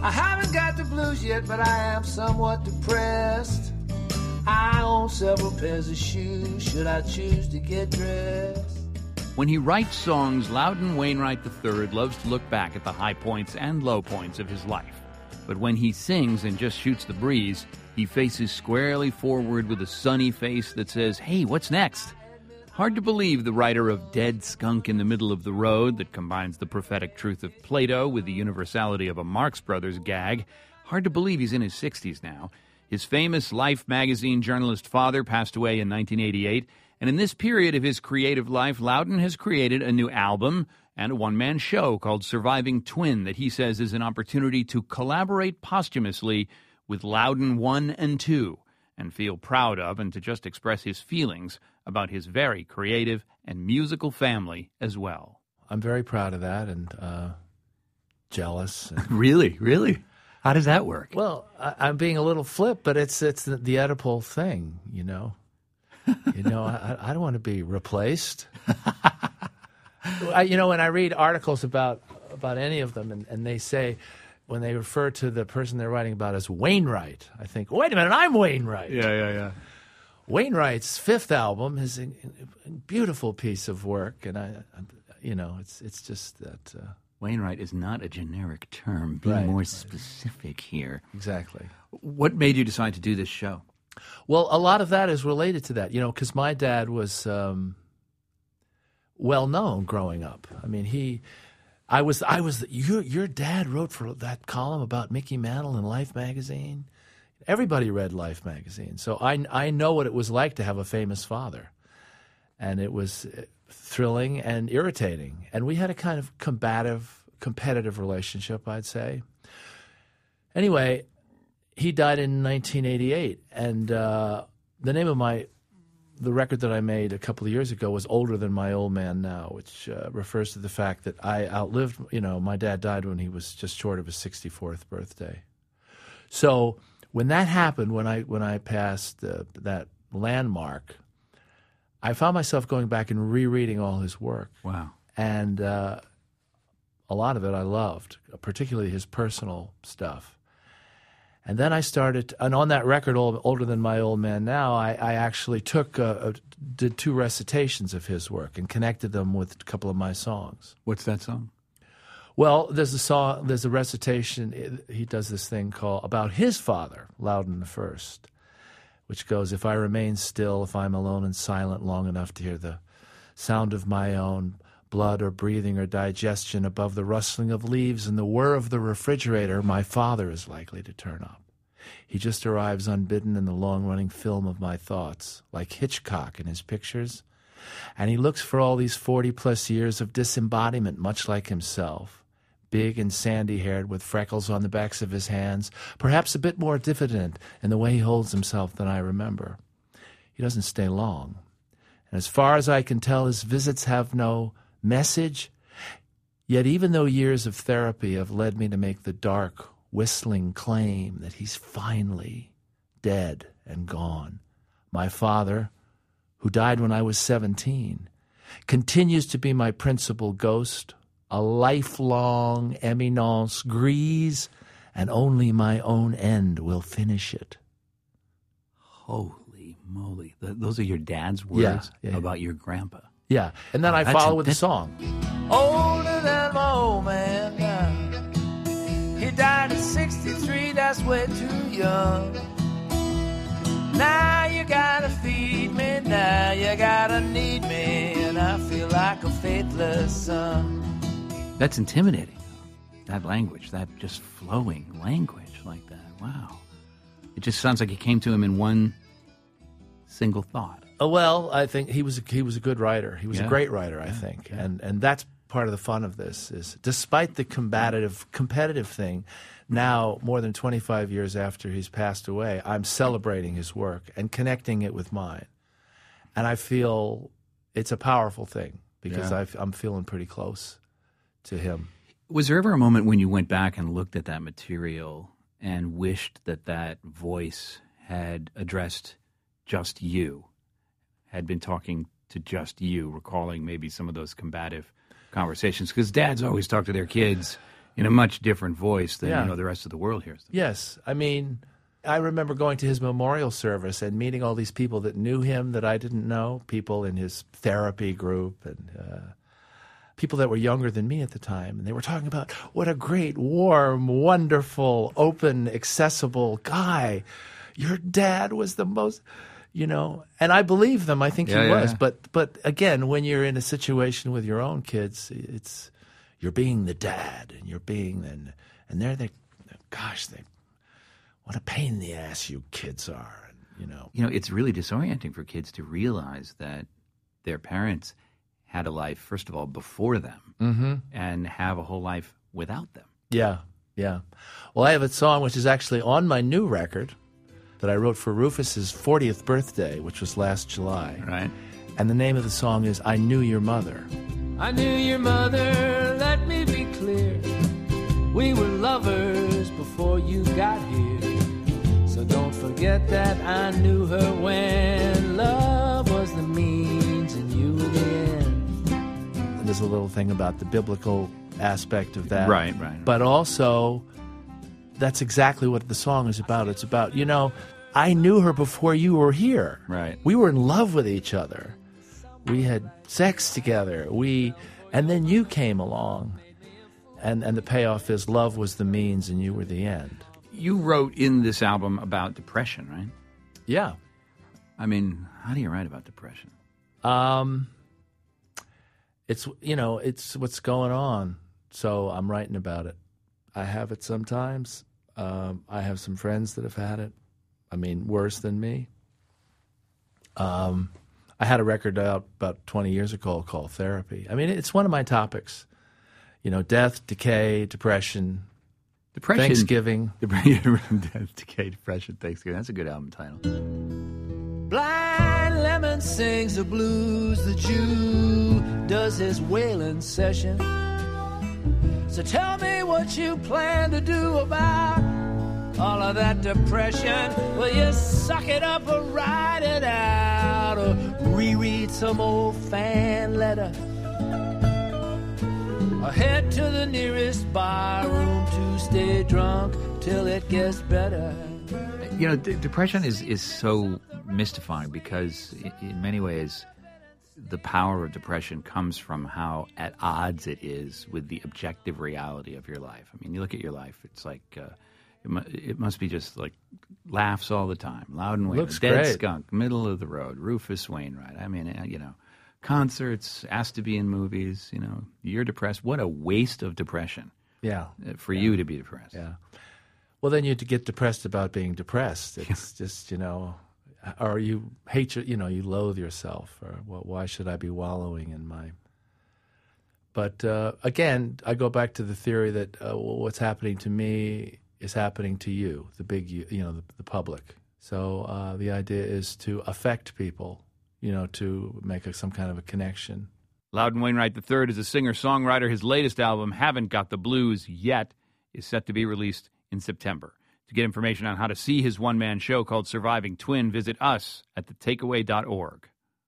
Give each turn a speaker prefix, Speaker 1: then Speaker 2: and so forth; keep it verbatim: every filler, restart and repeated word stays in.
Speaker 1: I haven't got the blues yet, but I am somewhat depressed. I own several pairs of shoes, should I choose to get dressed.
Speaker 2: When he writes songs, Loudon Wainwright the third loves to look back at the high points and low points of his life. But when he sings and just shoots the breeze, he faces squarely forward with a sunny face that says, "Hey, what's next?" Hard to believe the writer of Dead Skunk in the Middle of the Road that combines the prophetic truth of Plato with the universality of a Marx Brothers gag. Hard to believe he's in his sixties now. His famous Life magazine journalist father passed away in nineteen eighty-eight, and in this period of his creative life, Loudon has created a new album and a one-man show called Surviving Twin that he says is an opportunity to collaborate posthumously with Loudon one and two and feel proud of, and to just express his feelings about his very creative and musical family as well.
Speaker 3: I'm very proud of that and uh, jealous. And
Speaker 2: Really? Really? How does that work?
Speaker 3: well, I, I'm being a little flip, but it's it's the, the Oedipal thing, you know. You know, I, I don't want to be replaced. I, you know, when I read articles about about any of them, and, and they say, when they refer to the person they're writing about as Wainwright, I think, wait a minute, I'm Wainwright.
Speaker 2: Yeah, yeah, yeah.
Speaker 3: Wainwright's fifth album is a, a beautiful piece of work, and I, I you know, it's it's just that. Uh,
Speaker 2: Wainwright is not a generic term. Be
Speaker 3: Right,
Speaker 2: more
Speaker 3: right.
Speaker 2: specific here.
Speaker 3: exactly.
Speaker 2: What made you decide to do this show?
Speaker 3: Well, a lot of that is related to that, you know, because my dad was um, well known growing up. I mean, he, I was, I was. Your your dad wrote for that column about Mickey Mantle in Life magazine. Everybody read Life magazine, so I I know what it was like to have a famous father, and it was thrilling and irritating. And we had a kind of combative, competitive relationship, I'd say. Anyway, he died in nineteen eighty-eight, and uh, the name of my the record that I made a couple of years ago was Older Than My Old Man Now, which uh, refers to the fact that I outlived, you know, my dad died when he was just short of his sixty-fourth birthday. So when that happened, when I when I passed uh, that landmark, I found myself going back and rereading all his work.
Speaker 2: Wow.
Speaker 3: And uh, a lot of it I loved, particularly his personal stuff. And then I started, and on that record, Old, Older Than My Old Man Now, I, I actually took, uh, did two recitations of his work and connected them with a couple of my songs.
Speaker 2: What's that song?
Speaker 3: Well, there's a song, there's a recitation, he does this thing called, about his father, Loudon the First, which goes, "If I remain still, if I'm alone and silent long enough to hear the sound of my own blood or breathing or digestion above the rustling of leaves and the whir of the refrigerator, my father is likely to turn up. He just arrives unbidden in the long-running film of my thoughts, like Hitchcock in his pictures, and he looks for all these forty-plus years of disembodiment, much like himself, big and sandy-haired with freckles on the backs of his hands, perhaps a bit more diffident in the way he holds himself than I remember. He doesn't stay long, and as far as I can tell, his visits have no message. Yet even though years of therapy have led me to make the dark, whistling claim that he's finally dead and gone, my father, who died when I was seventeen, continues to be my principal ghost, a lifelong eminence grise, and only my own end will finish it."
Speaker 2: Holy moly. Th- those are your dad's words
Speaker 3: Yeah, yeah, yeah.
Speaker 2: about your grandpa.
Speaker 3: Yeah, and then
Speaker 2: Oh,
Speaker 3: I
Speaker 2: that's
Speaker 3: follow
Speaker 2: a-
Speaker 3: with the
Speaker 2: that-
Speaker 3: song.
Speaker 1: Older than my old man now. He died at sixty-three, that's way too young. Now you gotta feed me, now you gotta need me, and I feel like a faithless son.
Speaker 2: That's intimidating. That language, that just flowing language like that. Wow. It just sounds like it came to him in one single thought.
Speaker 3: Uh, well, I think he was a, he was a good writer. He was
Speaker 2: Yeah.
Speaker 3: a great writer, I
Speaker 2: Yeah,
Speaker 3: think,
Speaker 2: yeah.
Speaker 3: and and that's part of the fun of this is, despite the combative competitive thing, now more than twenty-five years after he's passed away, I'm celebrating his work and connecting it with mine, and I feel it's a powerful thing because
Speaker 2: Yeah.
Speaker 3: I've, I'm feeling pretty close to him.
Speaker 2: Was there ever a moment when you went back and looked at that material and wished that that voice had addressed just you, had been talking to just you, recalling maybe some of those combative conversations? Because dads always talk to their kids In a much different voice than
Speaker 3: Yeah.
Speaker 2: you know the rest of the world hears them.
Speaker 3: Yes. I mean, I remember going to his memorial service and meeting all these people that knew him that I didn't know, people in his therapy group and uh, people that were younger than me at the time. And they were talking about what a great, warm, wonderful, open, accessible guy. Your dad was the most, you know, and I believe them. I think
Speaker 2: Yeah,
Speaker 3: he
Speaker 2: yeah,
Speaker 3: was.
Speaker 2: yeah.
Speaker 3: But, but again, when you're in a situation with your own kids, it's, you're being the dad and you're being, and, and they're the, gosh, they, what a pain in the ass you kids are, you know.
Speaker 2: You know, it's really disorienting for kids to realize that their parents had a life, first of all, before them,
Speaker 3: Mm-hmm.
Speaker 2: and have a whole life without them.
Speaker 3: Yeah, yeah. Well, I have a song which is actually on my new record that I wrote for Rufus's fortieth birthday, which was last July.
Speaker 2: Right?
Speaker 3: And the name of the song is I Knew Your Mother.
Speaker 1: I knew your mother, let me be clear. We were lovers before you got here. So don't forget that I knew her when love was the means and you were the end.
Speaker 3: And there's a little thing about the biblical aspect of that.
Speaker 2: Right, right.
Speaker 3: But also, that's exactly what the song is about. It's about, you know, I knew her before you were here.
Speaker 2: Right.
Speaker 3: We were in love with each other. We had sex together. We, and then you came along. And, and the payoff is love was the means and you were the end.
Speaker 2: You wrote in this album about depression, right?
Speaker 3: Yeah.
Speaker 2: I mean, how do you write about depression?
Speaker 3: Um, it's, you know, it's what's going on. So I'm writing about it. I have it sometimes. Um, I have some friends that have had it. I mean, worse than me. Um, I had a record out about twenty years ago called Therapy. I mean, it's one of my topics. You know, death, decay, depression,
Speaker 2: Depression.
Speaker 3: Thanksgiving.
Speaker 2: Death, decay, depression, Thanksgiving. That's a good album title.
Speaker 1: Blind Lemon sings the blues, the Jew does his wailing session. So tell me what you plan to do about all of that depression. Will you suck it up or ride it out, or reread some old fan letter, or head to the nearest bar room to stay drunk till it gets better?
Speaker 2: You know, d- depression is, is so mystifying because in, in many ways the power of depression comes from how at odds it is with the objective reality of your life. I mean, you look at your life, it's like uh, it, mu- it must be just like laughs all the time, Loudon Wainwright,
Speaker 3: Looks
Speaker 2: Dead
Speaker 3: great.
Speaker 2: Skunk, Middle of the Road, Rufus Wainwright. I mean, uh, you know, concerts, asked to be in movies, you know, you're depressed. What a waste of depression
Speaker 3: Yeah.
Speaker 2: uh, for you to be depressed.
Speaker 3: Yeah. Well, then you have to get depressed about being depressed. It's just, you know, or you hate your, you know, you loathe yourself, or well, why should I be wallowing in my. But uh, again, I go back to the theory that uh, well, what's happening to me is happening to you, the big, you, you know, the, the public. So uh, the idea is to affect people, you know, to make a, some kind of a connection.
Speaker 2: Loudon Wainwright the third is a singer-songwriter. His latest album, Haven't Got the Blues Yet, is set to be released in September. To get information on how to see his one-man show called Surviving Twin, visit us at the takeaway dot org.